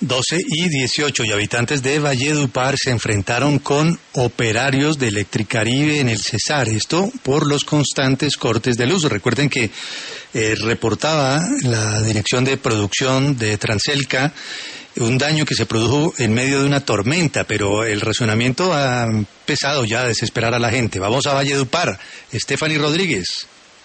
12:18 y habitantes de Valledupar se enfrentaron con operarios de Electricaribe en el Cesar, esto por los constantes cortes de luz. Recuerden que reportaba la Dirección de Producción de Transelca un daño que se produjo en medio de una tormenta, pero el razonamiento ha empezado ya a desesperar a la gente. Vamos a Valledupar. Stephanie Rodríguez.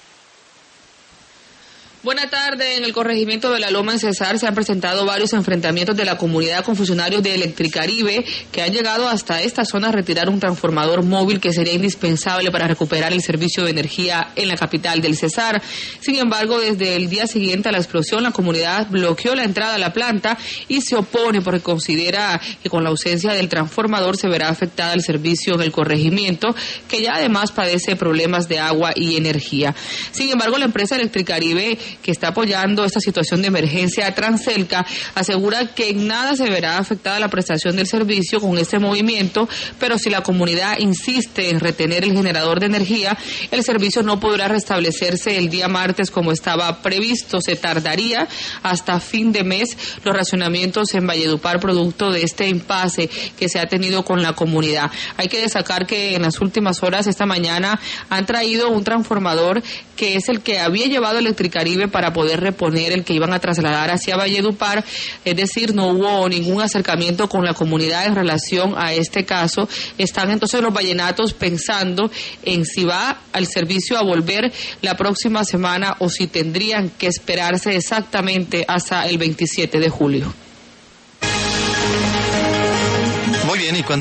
Buenas tardes. En el corregimiento de La Loma en Cesar se han presentado varios enfrentamientos de la comunidad con funcionarios de Electricaribe que han llegado hasta esta zona a retirar un transformador móvil que sería indispensable para recuperar el servicio de energía en la capital del Cesar. Sin embargo, desde el día siguiente a la explosión, la comunidad bloqueó la entrada a la planta y se opone porque considera que con la ausencia del transformador se verá afectada el servicio en el corregimiento, que ya además padece problemas de agua y energía. Sin embargo, la empresa Electricaribe, que está apoyando esta situación de emergencia a Transelca, asegura que en nada se verá afectada la prestación del servicio con este movimiento, pero si la comunidad insiste en retener el generador de energía, el servicio no podrá restablecerse el día martes como estaba previsto. Se tardaría hasta fin de mes los racionamientos en Valledupar producto de este impasse que se ha tenido con la comunidad. Hay que destacar que en las últimas horas, esta mañana, han traído un transformador que es el que había llevado Electricaribe para poder reponer el que iban a trasladar hacia Valledupar, es decir, no hubo ningún acercamiento con la comunidad en relación a este caso. Están entonces los vallenatos pensando en si va al servicio a volver la próxima semana o si tendrían que esperarse exactamente hasta el 27 de julio. Muy bien, y cuando